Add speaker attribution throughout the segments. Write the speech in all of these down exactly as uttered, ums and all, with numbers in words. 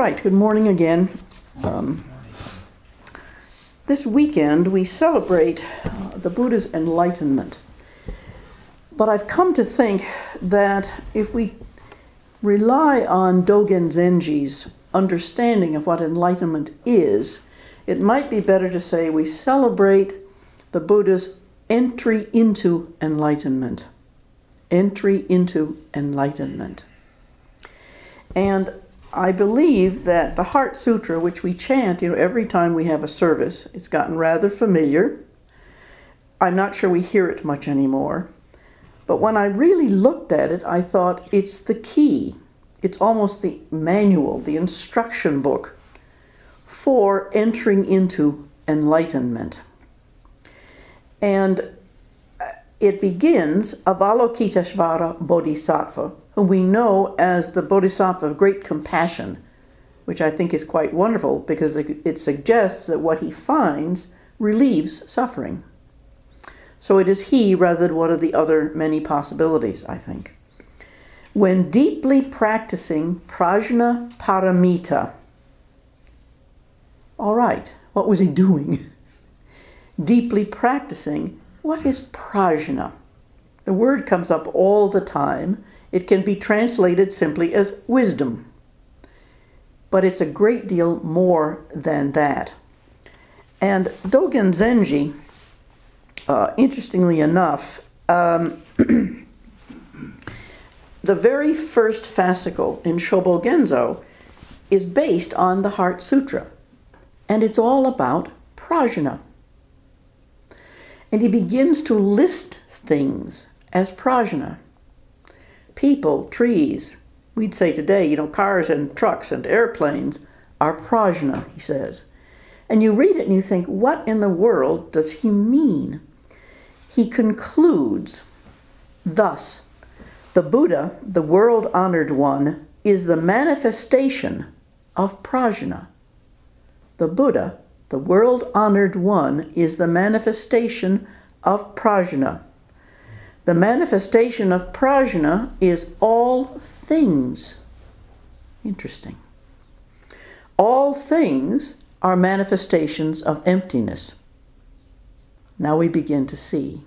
Speaker 1: right, good morning again. Um, this weekend we celebrate uh, the Buddha's enlightenment. But I've come to think that if we rely on Dogen Zenji's understanding of what enlightenment is, it might be better to say we celebrate the Buddha's entry into enlightenment. Entry into enlightenment. And I believe that the Heart Sutra, which we chant, you know, every time we have a service, it's gotten rather familiar. I'm not sure we hear it much anymore. But when I really looked at it, I thought it's the key. It's almost the manual, the instruction book for entering into enlightenment. And it begins, Avalokiteshvara Bodhisattva, whom we know as the Bodhisattva of great compassion, which I think is quite wonderful because it suggests that what he finds relieves suffering. So it is he rather than one of the other many possibilities, I think. When deeply practicing Prajna Paramita, all right, what was he doing? Deeply practicing. What is prajna? The word comes up all the time. It can be translated simply as wisdom. But it's a great deal more than that. And Dogen Zenji, uh, interestingly enough, um, the very first fascicle in Shobogenzo is based on the Heart Sutra. And it's all about prajna. And he begins to list things as prajna. People, trees, we'd say today, you know, cars and trucks and airplanes are prajna, he says. And you read it and you think, what in the world does he mean? He concludes, thus, the Buddha, the world-honored one, is the manifestation of prajna. The Buddha, the world-honored one, is the manifestation of prajna. The manifestation of prajna is all things. Interesting. All things are manifestations of emptiness. Now we begin to see.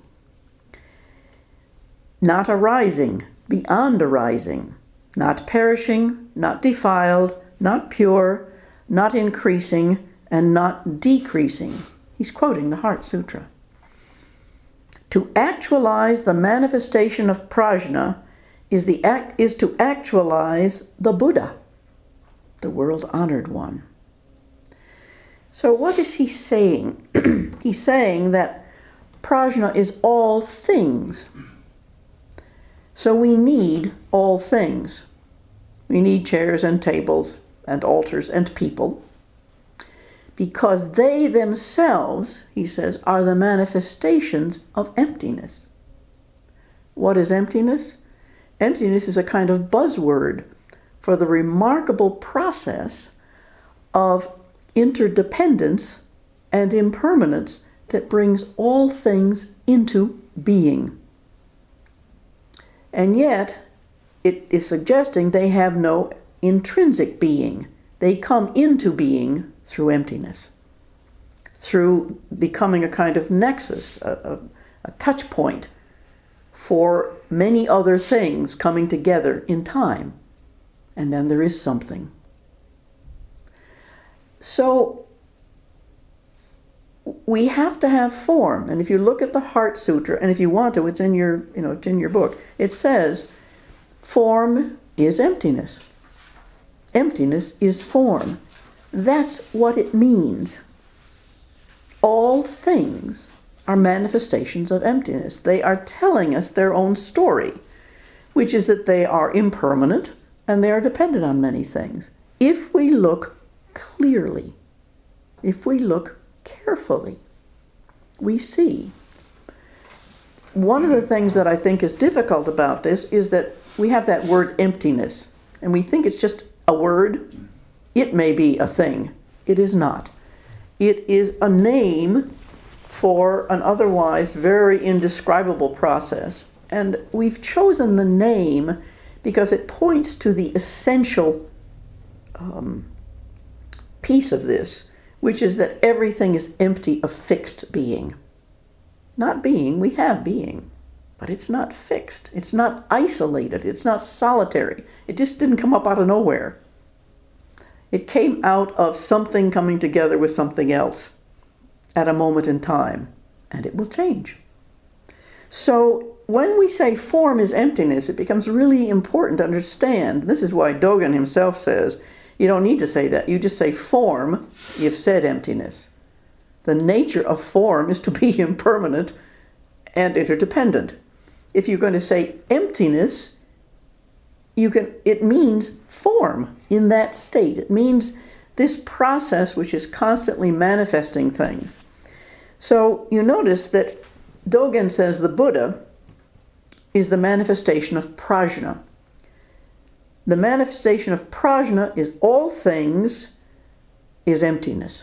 Speaker 1: Not arising, beyond arising. Not perishing, not defiled, not pure, not increasing, and not decreasing. He's quoting the Heart Sutra. To actualize the manifestation of prajna is, the act, is to actualize the Buddha, the world-honored one. So what is he saying? He's saying that prajna is all things. So we need all things. We need chairs and tables and altars and people, because they themselves, he says, are the manifestations of emptiness. What is emptiness? Emptiness is a kind of buzzword for the remarkable process of interdependence and impermanence that brings all things into being. And yet, it is suggesting they have no intrinsic being. They come into being through emptiness, through becoming a kind of nexus, a, a, a touch point for many other things coming together in time. And then there is something. So we have to have form. And if you look at the Heart Sutra, and if you want to, it's in your, you know, it's in your book. It says, form is emptiness. Emptiness is form. That's what it means. All things are manifestations of emptiness. They are telling us their own story, which is that they are impermanent and they are dependent on many things. If we look clearly, if we look carefully, we see. One of the things that I think is difficult about this is that we have that word emptiness, and we think it's just a word. It may be a thing. It is not. It is a name for an otherwise very indescribable process. And we've chosen the name because it points to the essential um, piece of this, which is that everything is empty of fixed being. Not being, we have being, but it's not fixed. It's not isolated. It's not solitary. It just didn't come up out of nowhere. It came out of something coming together with something else at a moment in time, and it will change. So when we say form is emptiness, it becomes really important to understand. This is why Dogen himself says, you don't need to say that. You just say form, you've said emptiness. The nature of form is to be impermanent and interdependent. If you're going to say emptiness, you can. It means form in that state. It means this process which is constantly manifesting things. So you notice that Dogen says the Buddha is the manifestation of prajna. The manifestation of prajna is all things is emptiness.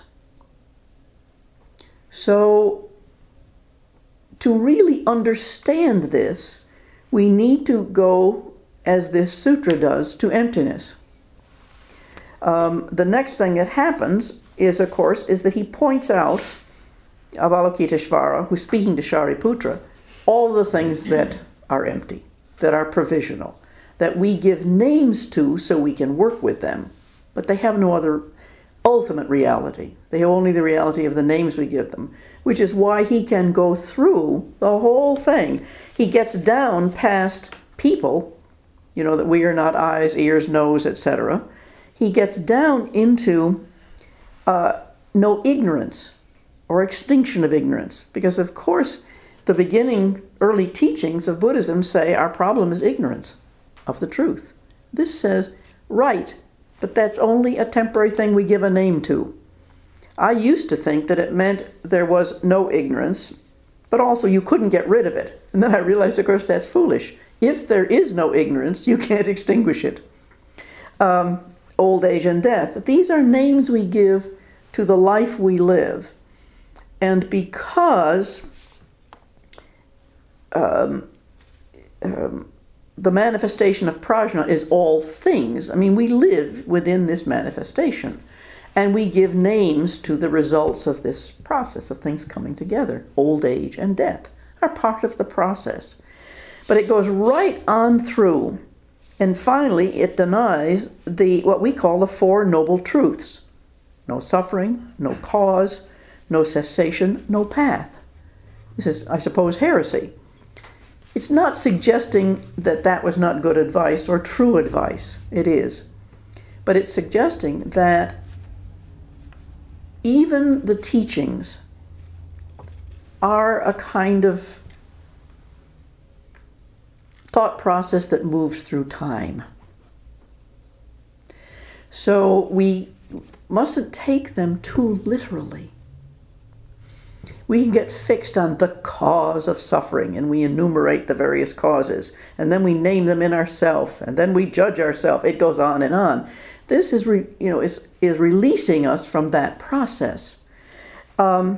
Speaker 1: So to really understand this, we need to go, as this sutra does, to emptiness. Um, the next thing that happens is, of course, is that he points out, Avalokiteshvara, who's speaking to Shariputra, all the things that are empty, that are provisional, that we give names to so we can work with them, but they have no other ultimate reality. They have only the reality of the names we give them, which is why he can go through the whole thing. He gets down past people, you know, that we are not eyes, ears, nose, et cetera. He gets down into uh, no ignorance or extinction of ignorance, because of course the beginning early teachings of Buddhism say our problem is ignorance of the truth. This says, right, but that's only a temporary thing we give a name to. I used to think that it meant there was no ignorance, but also you couldn't get rid of it. And then I realized, of course, that's foolish. If there is no ignorance, you can't extinguish it. Um, old age and death. These are names we give to the life we live. And because um, um, the manifestation of prajna is all things, I mean, we live within this manifestation. And we give names to the results of this process of things coming together. Old age and death are part of the process. But it goes right on through. And finally, it denies the what we call the Four Noble Truths. No suffering, no cause, no cessation, no path. This is, I suppose, heresy. It's not suggesting that that was not good advice or true advice. It is. But it's suggesting that even the teachings are a kind of thought process that moves through time. So we mustn't take them too literally. We can get fixed on the cause of suffering, and we enumerate the various causes, and then we name them in ourselves, and then we judge ourselves. It goes on and on. This is, re, you know, is is releasing us from that process, um,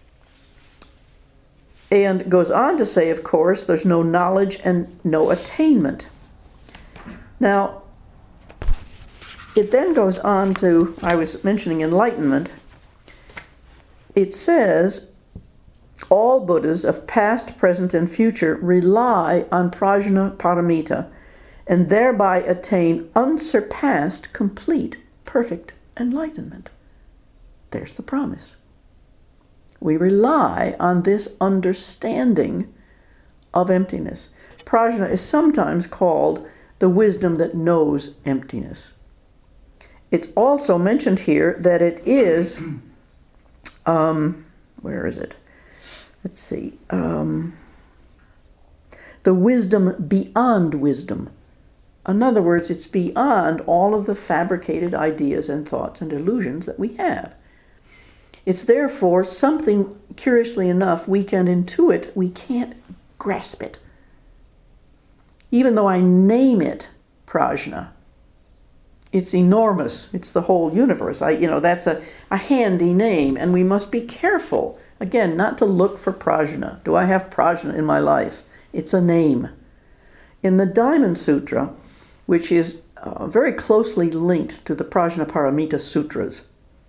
Speaker 1: and goes on to say, of course, there's no knowledge and no attainment. Now, it then goes on to, I was mentioning enlightenment. It says, all Buddhas of past, present, and future rely on prajna paramita and thereby attain unsurpassed, complete, perfect enlightenment. There's the promise. We rely on this understanding of emptiness. Prajna is sometimes called the wisdom that knows emptiness. It's also mentioned here that it is, um, where is it? Let's see, um, the wisdom beyond wisdom. In other words, it's beyond all of the fabricated ideas and thoughts and illusions that we have. It's therefore something, curiously enough, we can intuit, we can't grasp it. Even though I name it prajna, it's enormous. It's the whole universe. I, you know, that's a, a handy name, and we must be careful, again, not to look for prajna. Do I have prajna in my life? It's a name. In the Diamond Sutra, which is uh, very closely linked to the Prajnaparamita Sutras,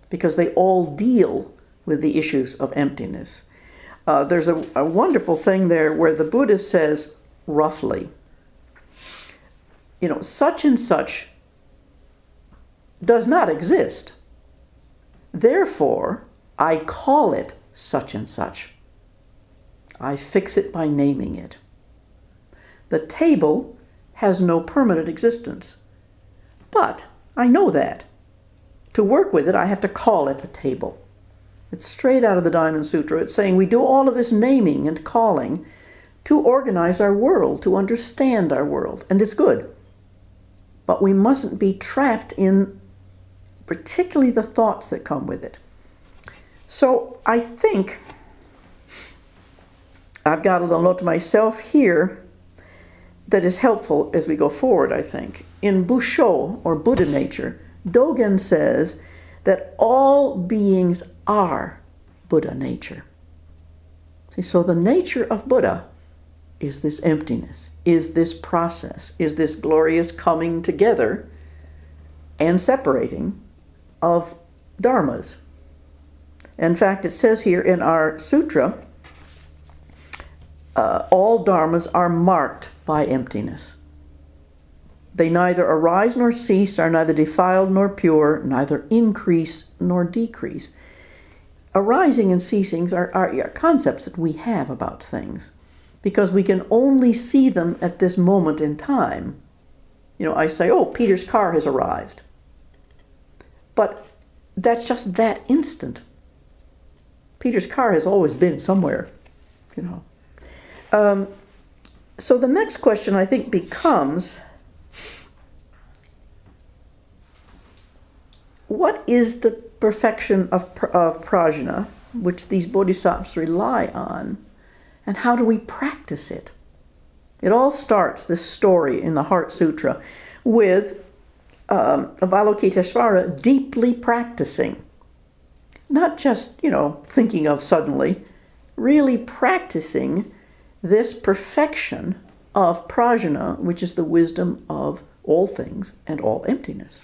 Speaker 1: because they all deal with the issues of emptiness. Uh, there's a, a wonderful thing there where the Buddha says, roughly, you know, such and such does not exist. Therefore, I call it such and such. I fix it by naming it. The table has no permanent existence. But I know that. To work with it, I have to call it a table. It's straight out of the Diamond Sutra. It's saying we do all of this naming and calling to organize our world, to understand our world. And it's good. But we mustn't be trapped in particularly the thoughts that come with it. So I think I've got a note to myself here that is helpful as we go forward, I think. In Busho, or Buddha nature, Dogen says that all beings are Buddha nature. See, so the nature of Buddha is this emptiness, is this process, is this glorious coming together and separating of dharmas. In fact, it says here in our sutra, uh, all dharmas are marked by emptiness. They neither arise nor cease, are neither defiled nor pure, neither increase nor decrease. Arising and ceasing are, are, are concepts that we have about things, because we can only see them at this moment in time. You know, I say, oh, Peter's car has arrived. But that's just that instant. Peter's car has always been somewhere, you know. Um, so the next question, I think, becomes, what is the perfection of, of prajna, which these bodhisattvas rely on, and how do we practice it? It all starts, this story in the Heart Sutra, with um, Avalokiteshvara deeply practicing. Not just, you know, thinking of suddenly, really practicing this perfection of prajna, which is the wisdom of all things and all emptiness.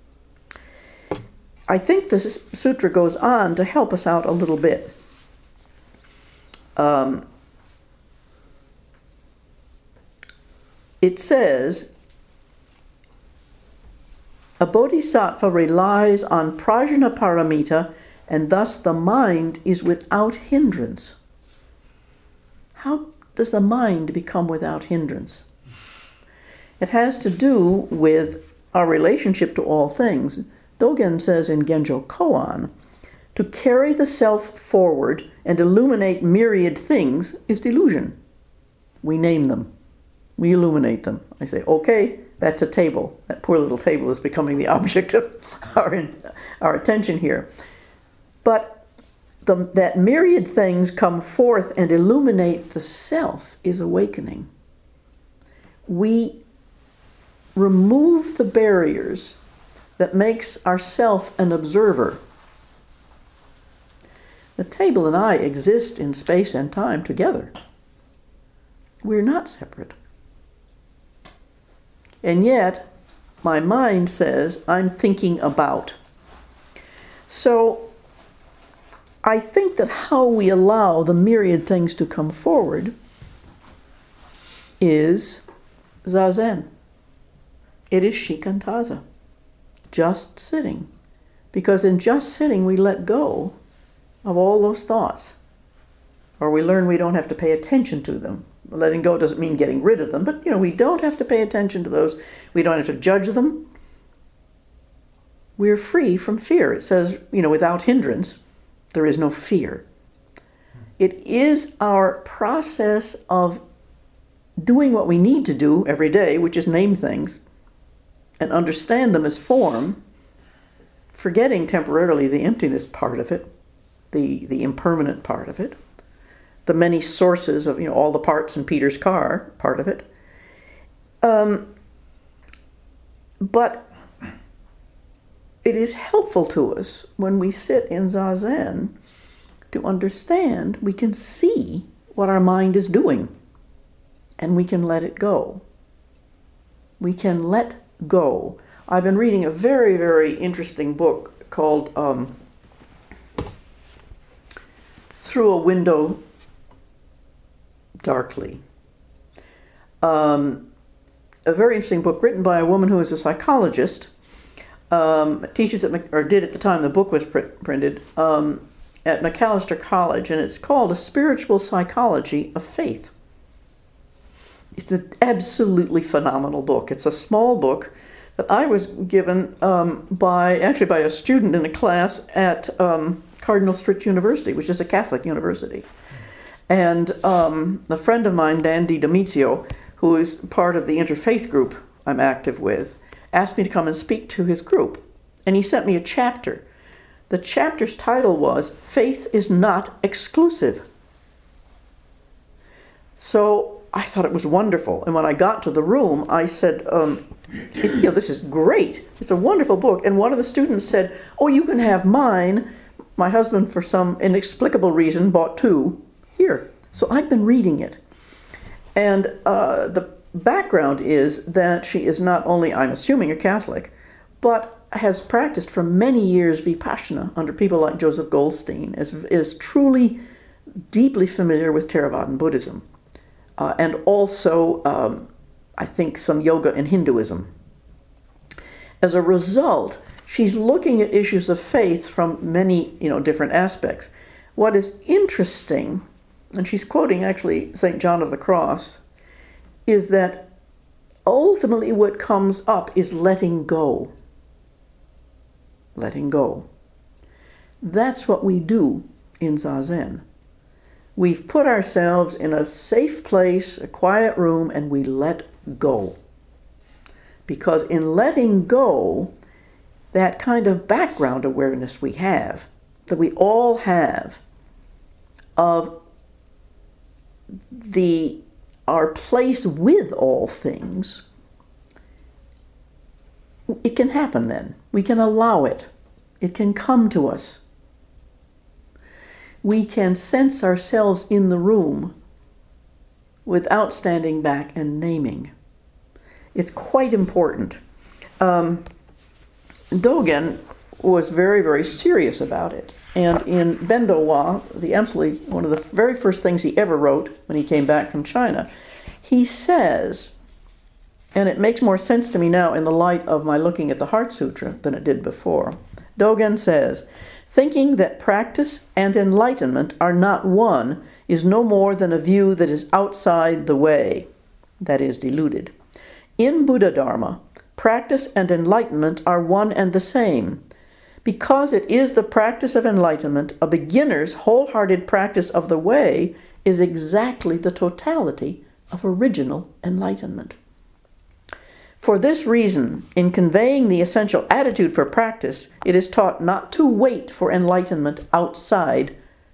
Speaker 1: I think this sutra goes on to help us out a little bit. Um, it says, a bodhisattva relies on prajna paramita, and thus the mind is without hindrance. How does the mind become without hindrance? It has to do with our relationship to all things. Dogen says in Genjo Koan, to carry the self forward and illuminate myriad things is delusion. We name them. We illuminate them. I say, okay, that's a table. That poor little table is becoming the object of our, our attention here. But the, that myriad things come forth and illuminate the self is awakening. We remove the barriers that makes ourself an observer. The table and I exist in space and time together. We're not separate. And yet, my mind says, I'm thinking about. So, I think that how we allow the myriad things to come forward is zazen. It is shikantaza. Just sitting. Because in just sitting, we let go of all those thoughts. Or we learn we don't have to pay attention to them. Letting go doesn't mean getting rid of them, but you know, we don't have to pay attention to those. We don't have to judge them. We're free from fear. It says, you know, without hindrance, there is no fear. It is our process of doing what we need to do every day, which is name things, and understand them as form, forgetting temporarily the emptiness part of it, the, the impermanent part of it, the many sources of, you know, all the parts in Peter's car, part of it. Um, but it is helpful to us when we sit in Zazen to understand we can see what our mind is doing and we can let it go. We can let go. I've been reading a very, very interesting book called um, through a window darkly. Um, a very interesting book written by a woman who is a psychologist, um, teaches at, or did at the time the book was pr- printed, um, at Macalester College, and it's called A Spiritual Psychology of Faith. It's an absolutely phenomenal book. It's a small book that I was given um, by, actually by a student in a class at um, Cardinal Stritch University, which is a Catholic university. And um, a friend of mine, Dan DiDomizio, who is part of the interfaith group I'm active with, asked me to come and speak to his group. And he sent me a chapter. The chapter's title was, Faith is Not Exclusive. So I thought it was wonderful. And when I got to the room, I said, um, you know, this is great. It's a wonderful book. And one of the students said, oh, you can have mine. My husband, for some inexplicable reason, bought two. Here. So I've been reading it. And uh, the background is that she is not only, I'm assuming, a Catholic, but has practiced for many years Vipassana under people like Joseph Goldstein, is, is truly deeply familiar with Theravadan Buddhism. Uh, and also, um, I think, some yoga and Hinduism. As a result, she's looking at issues of faith from many, you know, different aspects. What is interesting, and she's quoting actually Saint John of the Cross, is that ultimately what comes up is letting go. Letting go. That's what we do in Zazen. We've put ourselves in a safe place, a quiet room, and we let go. Because in letting go, that kind of background awareness we have, that we all have, of the our place with all things, it can happen then. We can allow it. It can come to us. We can sense ourselves in the room without standing back and naming. It's quite important. Um, Dogen was very, very serious about it. And in Bendo Wa, the Emsli, one of the very first things he ever wrote when he came back from China, he says, and it makes more sense to me now in the light of my looking at the Heart Sutra than it did before. Dogen says, thinking that practice and enlightenment are not one is no more than a view that is outside the way, that is, deluded. In Buddha Dharma, practice and enlightenment are one and the same. Because it is the practice of enlightenment, a beginner's wholehearted practice of the way is exactly the totality of original enlightenment. For this reason, in conveying the essential attitude for practice, it is taught not to wait for enlightenment outside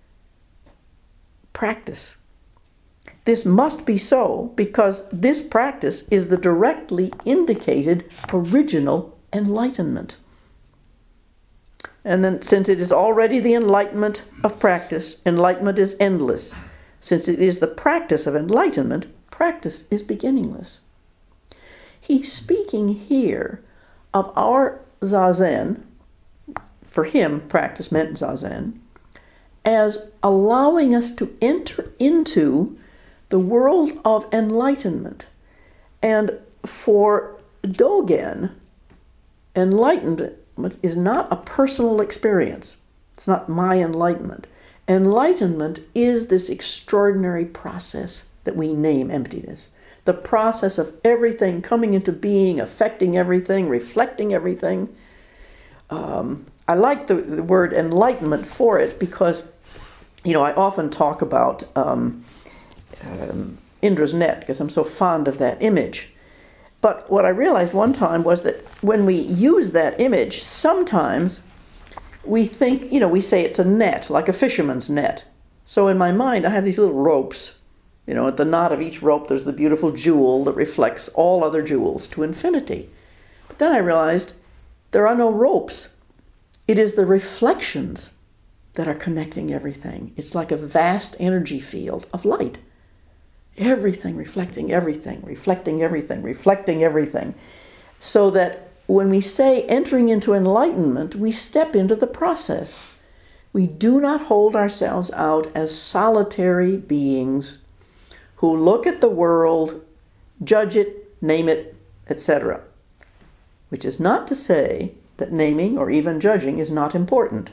Speaker 1: practice. This must be so because this practice is the directly indicated original enlightenment. And then, since it is already the enlightenment of practice, enlightenment is endless. Since it is the practice of enlightenment, practice is beginningless. He's speaking here of our Zazen, for him, practice meant Zazen, as allowing us to enter into the world of enlightenment. And for Dogen, enlightenment is not a personal experience. It's not my enlightenment. Enlightenment is this extraordinary process that we name emptiness. The process of everything coming into being, affecting everything, reflecting everything. Um, I like the, the word enlightenment for it because, you know, I often talk about um, um, Indra's net because I'm so fond of that image. But what I realized one time was that when we use that image, sometimes we think, you know, we say it's a net, like a fisherman's net. So in my mind, I have these little ropes. You know, at the knot of each rope, there's the beautiful jewel that reflects all other jewels to infinity. But then I realized there are no ropes. It is the reflections that are connecting everything. It's like a vast energy field of light. Everything reflecting everything, reflecting everything, reflecting everything. So that when we say entering into enlightenment, we step into the process. We do not hold ourselves out as solitary beings who look at the world, judge it, name it, et cetera. Which is not to say that naming or even judging is not important.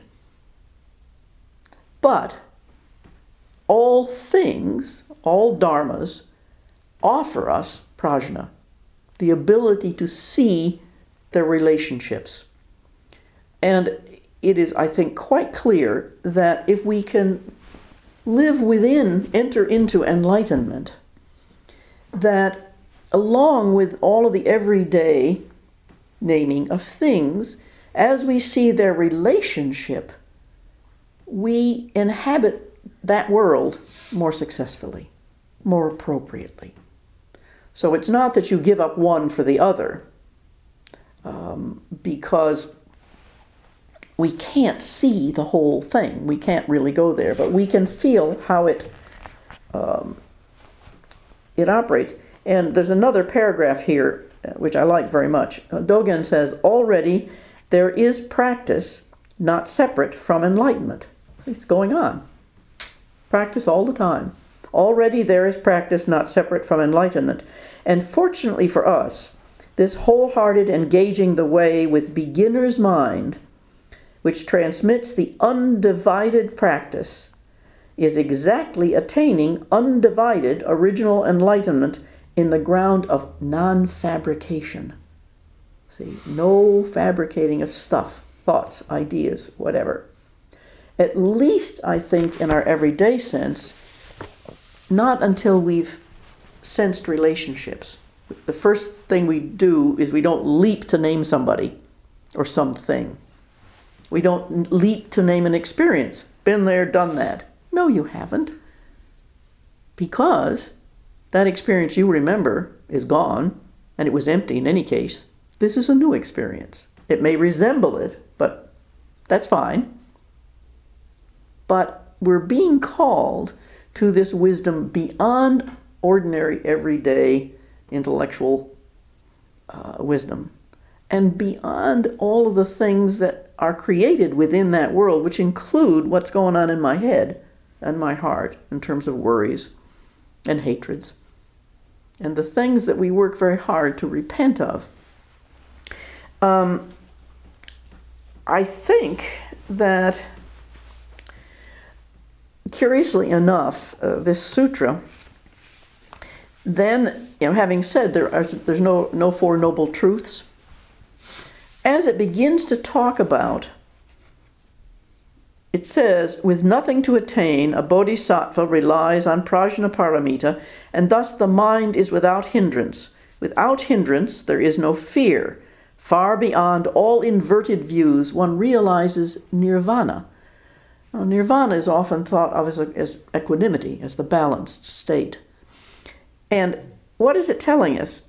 Speaker 1: But all things, all dharmas, offer us prajna, the ability to see their relationships. And it is, I think, quite clear that if we can live within, enter into enlightenment, that along with all of the everyday naming of things, as we see their relationship, we inhabit that world more successfully, more appropriately. So it's not that you give up one for the other, um, because we can't see the whole thing. We can't really go there, but we can feel how it um, it operates. And there's another paragraph here, which I like very much. Dogen says, already there is practice not separate from enlightenment. It's going on. Practice all the time. Already there is practice not separate from enlightenment. And fortunately for us, this wholehearted engaging the way with beginner's mind, which transmits the undivided practice, is exactly attaining undivided original enlightenment in the ground of non-fabrication. See, no fabricating of stuff, thoughts, ideas, whatever. At least, I think, in our everyday sense, not until we've sensed relationships. The first thing we do is we don't leap to name somebody or something. We don't leap to name an experience. Been there, done that. No, you haven't. Because that experience you remember is gone, and it was empty in any case. This is a new experience. It may resemble it, but that's fine. But we're being called to this wisdom beyond ordinary, everyday, intellectual uh, wisdom, and beyond all of the things that are created within that world, which include what's going on in my head and my heart in terms of worries and hatreds, and the things that we work very hard to repent of. Um, I think that, curiously enough, uh, this sutra, then, you know, having said there are there's no no four noble truths, as it begins to talk about, it says, with nothing to attain, a bodhisattva relies on prajnaparamita, and thus the mind is without hindrance. Without hindrance, there is no fear. Far beyond all inverted views, one realizes nirvana. Now, nirvana is often thought of as, a, as equanimity, as the balanced state. And what is it telling us?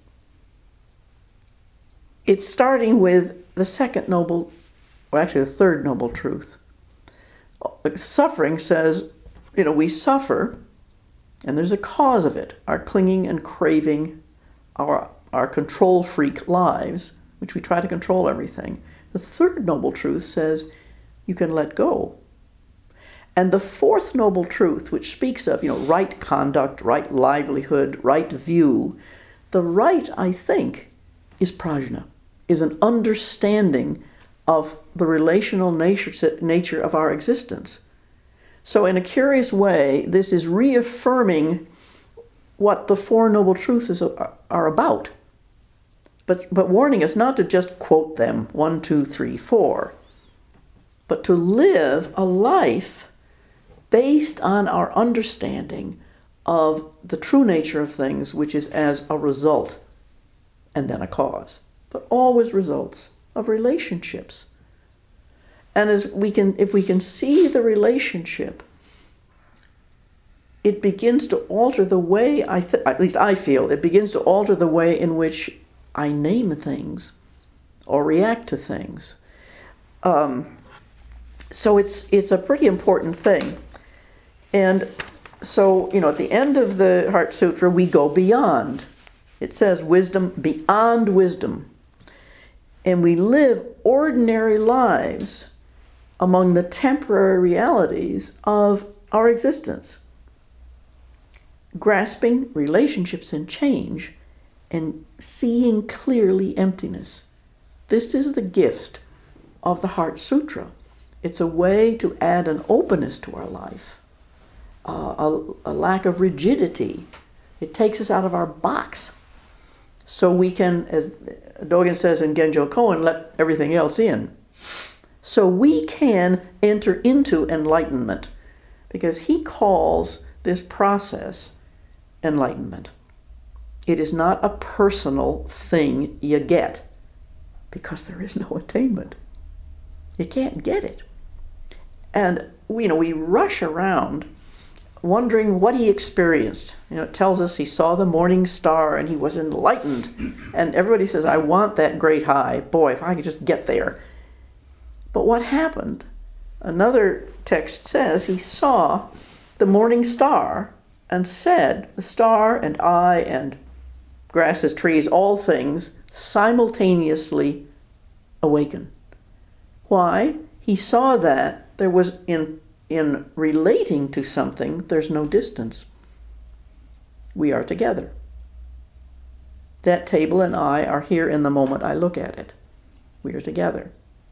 Speaker 1: It's starting with the second noble, or actually the third noble truth. Suffering says, you know, we suffer, and there's a cause of it. Our clinging and craving, our, our control freak lives, which we try to control everything. The third noble truth says you can let go. And the fourth noble truth, which speaks of, you know, right conduct, right livelihood, right view, the right, I think, is prajna, is an understanding of the relational nature, nature of our existence. So in a curious way, this is reaffirming what the Four Noble Truths is, are about, but, but warning us not to just quote them, one, two, three, four, but to live a life based on our understanding of the true nature of things, which is as a result and then a cause, but always results of relationships. And as we can, if we can see the relationship, it begins to alter the way, I th- at least I feel, it begins to alter the way in which I name things or react to things. Um, so it's it's a pretty important thing. And so, you know, at the end of the Heart Sutra, we go beyond. It says wisdom beyond wisdom. And we live ordinary lives among the temporary realities of our existence, grasping relationships and change, and seeing clearly emptiness. This is the gift of the Heart Sutra. It's a way to add an openness to our life, uh, a, a lack of rigidity. It takes us out of our box so we can, as Dogen says in Genjo Koan, let everything else in. So we can enter into enlightenment, because he calls this process enlightenment. It is not a personal thing you get, because there is no attainment. You can't get it. And you know, we rush around wondering what he experienced. You know, it tells us he saw the morning star and he was enlightened. And everybody says, I want that great high. Boy, if I could just get there. But what happened? Another text says he saw the morning star and said, the star and I and grasses, trees, all things simultaneously awaken. Why? He saw that there was in in relating to something, there's no distance. We are together. That table and I are here in the moment I look at it. We are together.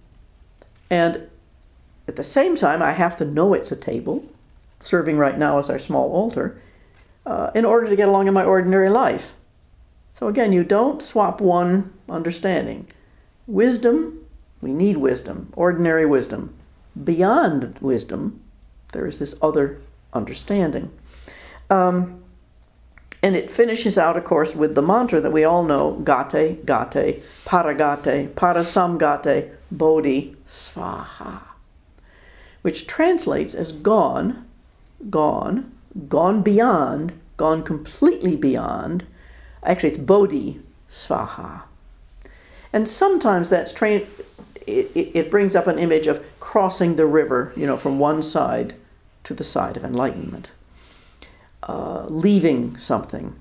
Speaker 1: And at the same time, I have to know it's a table, serving right now as our small altar, uh, in order to get along in my ordinary life. So again, you don't swap one understanding. Wisdom, we need wisdom, ordinary wisdom. Beyond wisdom, there is this other understanding. Um, and it finishes out, of course, with the mantra that we all know, Gate, Gate, Paragate, Parasamgate, Bodhi, Svaha, which translates as gone, gone, gone beyond, gone completely beyond. Actually, it's Bodhi, Svaha. And sometimes that's trained. It, it, it brings up an image of crossing the river, you know, from one side to the side of enlightenment, uh, leaving something.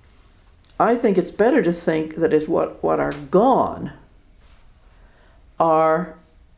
Speaker 1: I think it's better to think that is what, what are gone are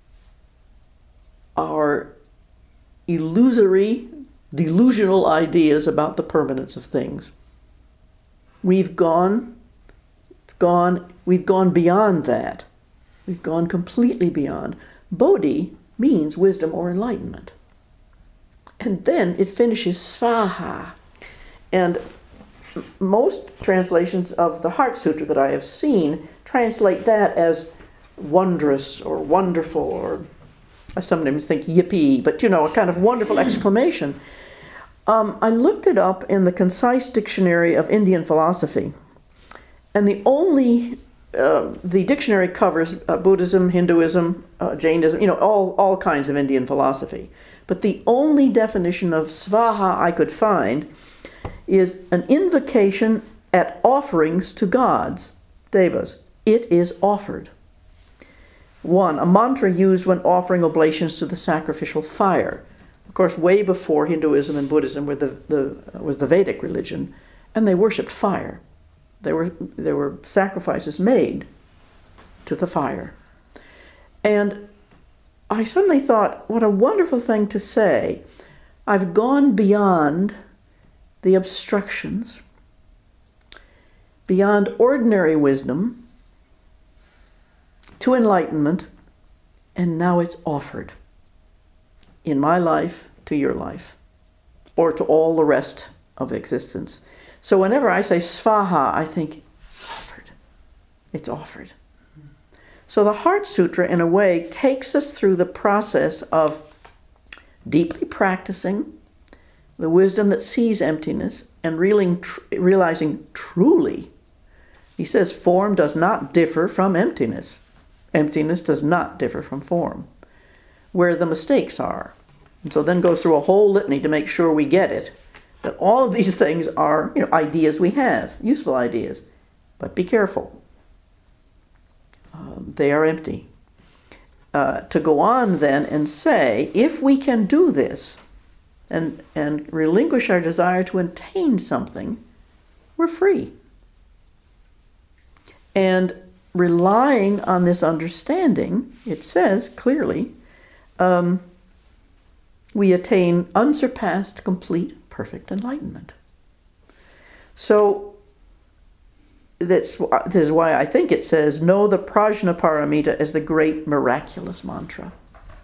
Speaker 1: our illusory, delusional ideas about the permanence of things. We've gone, it's gone, we've gone beyond that. We've gone completely beyond. Bodhi means wisdom or enlightenment. And then it finishes Svaha. And most translations of the Heart Sutra that I have seen translate that as wondrous or wonderful, or I sometimes think yippee, but you know, a kind of wonderful exclamation. Um, I looked it up in the Concise Dictionary of Indian Philosophy. And the only Uh, the dictionary covers uh, Buddhism, Hinduism, uh, Jainism, you know, all, all kinds of Indian philosophy. But the only definition of Svaha I could find is an invocation at offerings to gods, devas. It is offered. One, a mantra used when offering oblations to the sacrificial fire. Of course, way before Hinduism and Buddhism were the, the, was the Vedic religion, and they worshipped fire. There were there were sacrifices made to the fire. And I suddenly thought, what a wonderful thing to say. I've gone beyond the obstructions, beyond ordinary wisdom, to enlightenment, and now it's offered in my life to your life, or to all the rest of existence. So whenever I say Svaha, I think, offered. It's offered. So the Heart Sutra, in a way, takes us through the process of deeply practicing the wisdom that sees emptiness and realizing, realizing truly, he says, form does not differ from emptiness. Emptiness does not differ from form, where the mistakes are. And so then goes through a whole litany to make sure we get it. That all of these things are, you know, ideas we have, useful ideas. But be careful. Um, they are empty. Uh, to go on then and say, if we can do this and, and relinquish our desire to attain something, we're free. And relying on this understanding, it says clearly, um, we attain unsurpassed, complete, perfect enlightenment. So this, this is why I think it says, know the Prajnaparamita as the great miraculous mantra,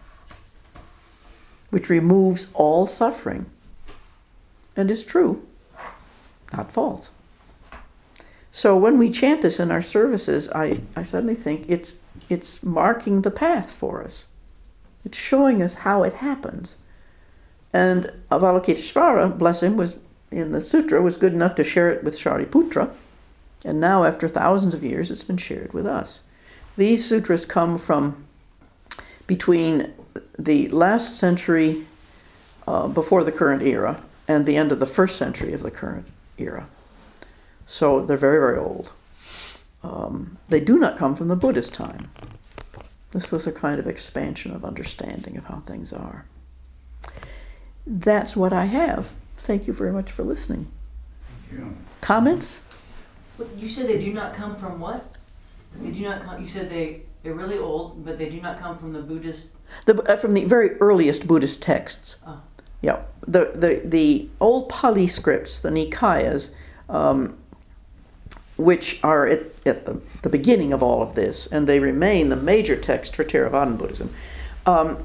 Speaker 1: which removes all suffering, and is true, not false. So when we chant this in our services, I, I suddenly think it's it's marking the path for us. It's showing us how it happens. And Avalokiteshvara, bless him, was in the sutra, was good enough to share it with Shariputra, and now after thousands of years it's been shared with us. These sutras come from between the last century uh, before the current era and the end of the first century of the current era. So they're very, very old. Um, they do not come from the Buddhist time. This was a kind of expansion of understanding of how things are. That's what I have. Thank you very much for listening.
Speaker 2: Thank you.
Speaker 1: Comments?
Speaker 3: You said they do not come from what? They do not come. You said they they're really old, but they do not come from the Buddhist.
Speaker 1: The, uh, from the very earliest Buddhist texts.
Speaker 3: Oh.
Speaker 1: Yeah, the the the old Pali scripts, the Nikayas, um, which are at, at the, the beginning of all of this, and they remain the major text for Theravadan Buddhism, um,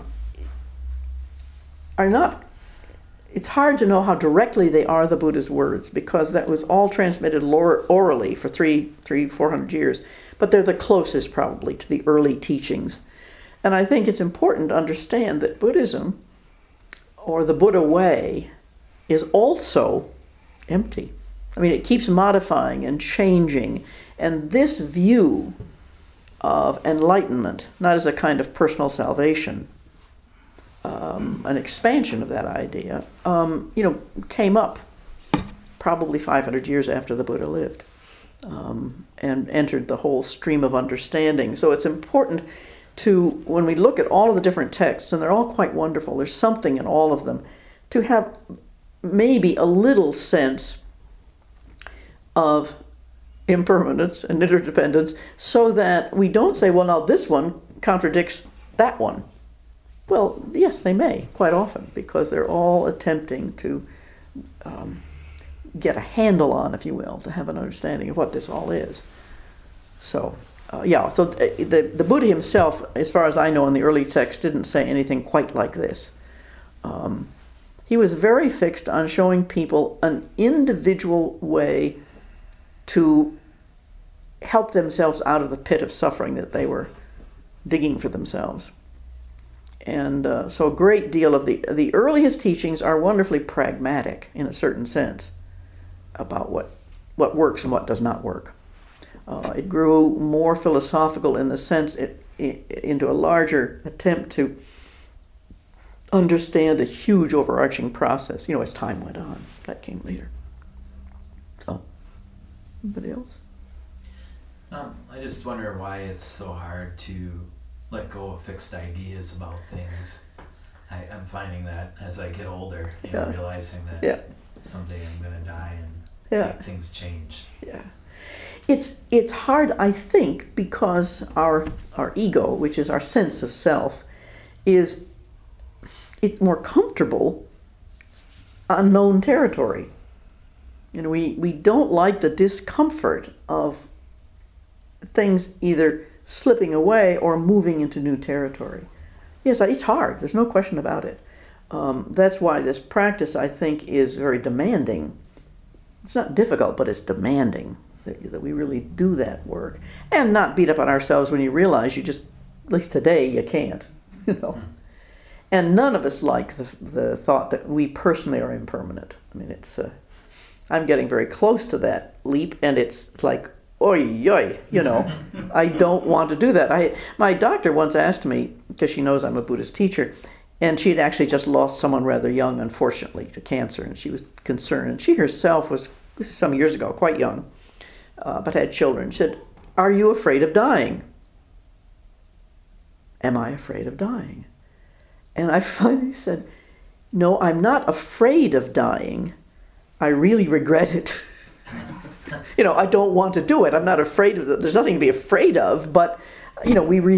Speaker 1: are not. It's hard to know how directly they are the Buddha's words, because that was all transmitted orally for three, three, four hundred years. But they're the closest, probably, to the early teachings. And I think it's important to understand that Buddhism, or the Buddha way, is also empty. I mean, it keeps modifying and changing. And this view of enlightenment, not as a kind of personal salvation, Um, an expansion of that idea, um, you know, came up probably five hundred years after the Buddha lived, um, and entered the whole stream of understanding. So it's important to, when we look at all of the different texts, and they're all quite wonderful, there's something in all of them, to have maybe a little sense of impermanence and interdependence, so that we don't say, well, now this one contradicts that one. Well, yes, they may, quite often, because they're all attempting to um, get a handle on, if you will, to have an understanding of what this all is. So, uh, yeah, so the, the Buddha himself, as far as I know in the early text, didn't say anything quite like this. Um, he was very fixed on showing people an individual way to help themselves out of the pit of suffering that they were digging for themselves. And uh, so a great deal of the the earliest teachings are wonderfully pragmatic in a certain sense about what what works and what does not work. Uh, it grew more philosophical in the sense it, it into a larger attempt to understand a huge overarching process, you know, as time went on. That came later. So, anybody else?
Speaker 4: Um, I just wonder why it's so hard to let go of fixed ideas about things. I, I'm finding that as I get older, you know,
Speaker 1: Yeah.
Speaker 4: realizing that
Speaker 1: Yeah.
Speaker 4: someday I'm going to die and
Speaker 1: Yeah.
Speaker 4: like, things change.
Speaker 1: Yeah. It's it's hard, I think, because our our ego, which is our sense of self, is it's more comfortable on known territory. You know, we, we don't like the discomfort of things either slipping away or moving into new territory. Yes, it's hard. There's no question about it. Um, that's why this practice, I think, is very demanding. It's not difficult, but it's demanding that, that we really do that work. And not beat up on ourselves when you realize you just, at least today, you can't. You know. And none of us like the, the thought that we personally are impermanent. I mean, it's. Uh, I'm getting very close to that leap, and it's like, oy, oy, you know, I don't want to do that. I, my doctor once asked me, because she knows I'm a Buddhist teacher, and she had actually just lost someone rather young, unfortunately, to cancer, and she was concerned. And she herself was, this is some years ago, quite young, uh, but had children. She said, are you afraid of dying? Am I afraid of dying? And I finally said, no, I'm not afraid of dying. I really regret it. You know, I don't want to do it. I'm not afraid of it. There's nothing to be afraid of, but, you know, we